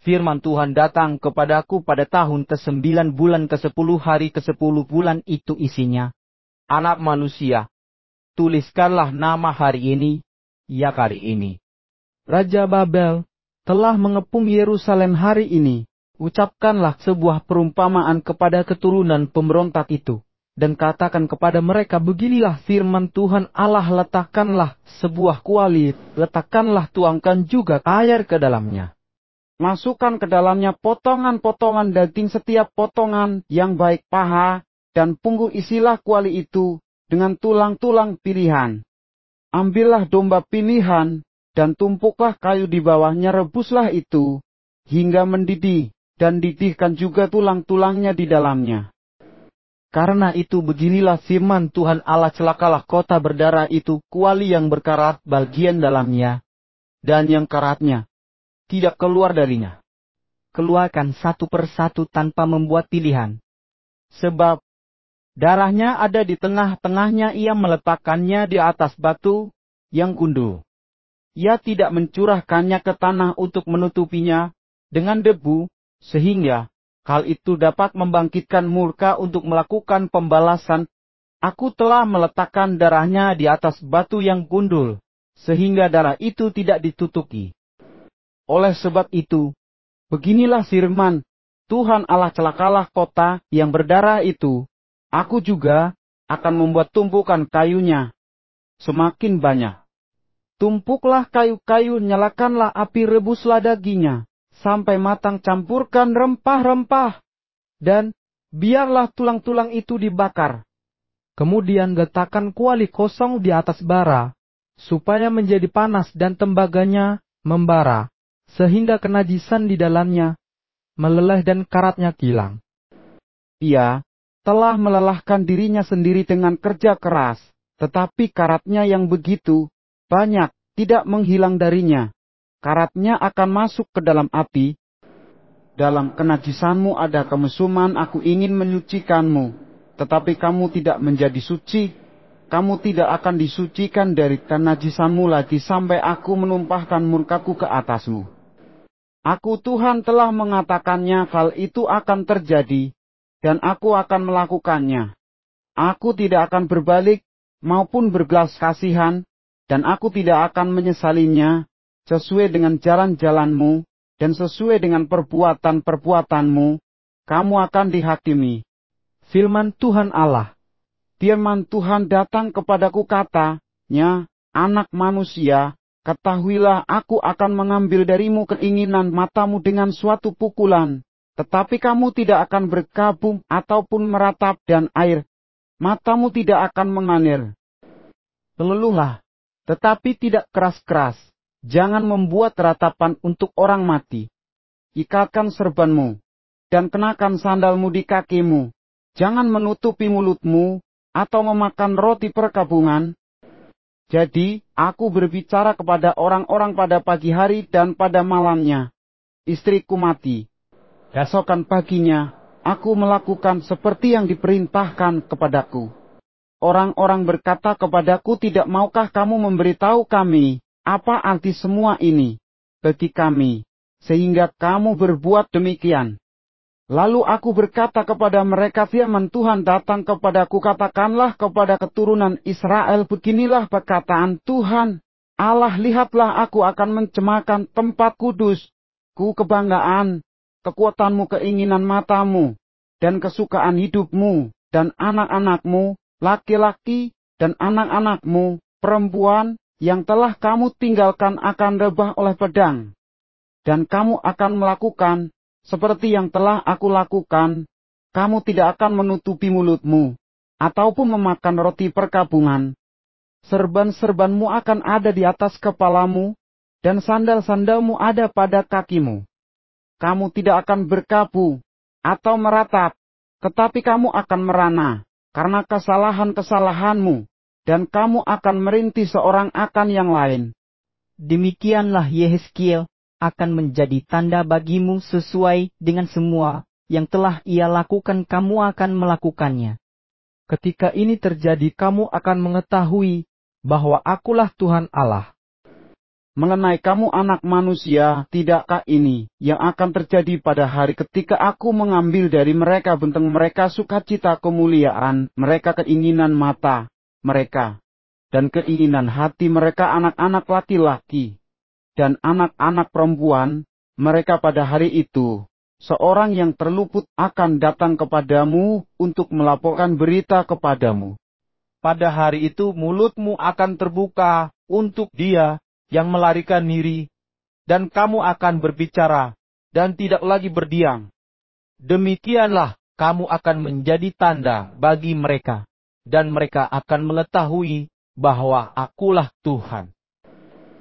firman Tuhan datang kepadaku pada tahun ke-9 bulan ke-10 hari ke-10 bulan itu isinya. Anak manusia, tuliskanlah nama hari ini, ya hari ini. Raja Babel telah mengepung Yerusalem hari ini. Ucapkanlah sebuah perumpamaan kepada keturunan pemberontak itu. Dan katakan kepada mereka, beginilah firman Tuhan Allah, letakkanlah sebuah kuali, letakkanlah tuangkan juga air ke dalamnya. Masukkan ke dalamnya potongan-potongan daging setiap potongan yang baik paha, dan punggung isilah kuali itu dengan tulang-tulang pilihan. Ambillah domba pilihan, dan tumpuklah kayu di bawahnya, rebuslah itu, hingga mendidih, dan didihkan juga tulang-tulangnya di dalamnya. Karena itu beginilah firman Tuhan Allah, celakalah kota berdarah itu, kuali yang berkarat bagian dalamnya, dan yang karatnya tidak keluar darinya. Keluarkan satu persatu tanpa membuat pilihan. Sebab darahnya ada di tengah-tengahnya, ia meletakkannya di atas batu yang gundul. Ia tidak mencurahkannya ke tanah untuk menutupinya dengan debu, sehingga hal itu dapat membangkitkan murka untuk melakukan pembalasan. Aku telah meletakkan darahnya di atas batu yang gundul, sehingga darah itu tidak ditutupi. Oleh sebab itu, beginilah firman Tuhan Allah, celakalah kota yang berdarah itu. Aku juga akan membuat tumpukan kayunya semakin banyak. Tumpuklah kayu-kayu, nyalakanlah api, rebuslah dagingnya sampai matang, campurkan rempah-rempah, dan biarlah tulang-tulang itu dibakar. Kemudian letakkan kuali kosong di atas bara, supaya menjadi panas dan tembaganya membara, sehingga kenajisan di dalamnya meleleh dan karatnya hilang. Ia telah melelahkan dirinya sendiri dengan kerja keras, tetapi karatnya yang begitu banyak tidak menghilang darinya. Karatnya akan masuk ke dalam api. Dalam kenajisanmu ada kemesuman, aku ingin menyucikanmu, tetapi kamu tidak menjadi suci. Kamu tidak akan disucikan dari kenajisanmu lagi sampai aku menumpahkan murkaku ke atasmu. Aku Tuhan telah mengatakannya, hal itu akan terjadi, dan aku akan melakukannya. Aku tidak akan berbalik maupun berbelas kasihan, dan aku tidak akan menyesalinya. Sesuai dengan jalan-jalanmu, dan sesuai dengan perbuatan-perbuatanmu, kamu akan dihakimi. Firman Tuhan Allah. Firman Tuhan datang kepadaku, katanya, anak manusia, ketahuilah aku akan mengambil darimu keinginan matamu dengan suatu pukulan, tetapi kamu tidak akan berkabung ataupun meratap, dan air matamu tidak akan mengalir. Meluluhlah, tetapi tidak keras-keras. Jangan membuat ratapan untuk orang mati. Ikatkan serbanmu, dan kenakan sandalmu di kakimu. Jangan menutupi mulutmu, atau memakan roti perkabungan. Jadi, aku berbicara kepada orang-orang pada pagi hari dan pada malamnya. Istriku mati. Esokan paginya, aku melakukan seperti yang diperintahkan kepadaku. Orang-orang berkata kepadaku, tidak maukah kamu memberitahu kami apa arti semua ini bagi kami, sehingga kamu berbuat demikian? Lalu aku berkata kepada mereka, firman Tuhan datang kepadaku, katakanlah kepada keturunan Israel, beginilah perkataan Tuhan Allah, lihatlah aku akan mencemahkan tempat kudusku, kebanggaan, kekuatanmu, keinginan matamu, dan kesukaan hidupmu, dan anak-anakmu, laki-laki, dan anak-anakmu, perempuan, yang telah kamu tinggalkan akan rebah oleh pedang. Dan kamu akan melakukan seperti yang telah aku lakukan. Kamu tidak akan menutupi mulutmu, ataupun memakan roti perkabungan. Serban-serbanmu akan ada di atas kepalamu, dan sandal-sandalmu ada pada kakimu. Kamu tidak akan berkabung atau meratap, tetapi kamu akan merana, karena kesalahan-kesalahanmu. Dan kamu akan merintih seorang akan yang lain. Demikianlah Yehezkiel akan menjadi tanda bagimu, sesuai dengan semua yang telah ia lakukan, kamu akan melakukannya. Ketika ini terjadi, kamu akan mengetahui bahwa akulah Tuhan Allah. Mengenai kamu anak manusia, tidakkah ini yang akan terjadi pada hari ketika aku mengambil dari mereka benteng mereka sukacita kemuliaan, mereka keinginan mata mereka, dan keinginan hati mereka anak-anak laki-laki, dan anak-anak perempuan, mereka pada hari itu, seorang yang terluput akan datang kepadamu untuk melaporkan berita kepadamu. Pada hari itu mulutmu akan terbuka untuk dia yang melarikan diri, dan kamu akan berbicara, dan tidak lagi berdiam. Demikianlah kamu akan menjadi tanda bagi mereka, dan mereka akan mengetahui bahwa Akulah Tuhan.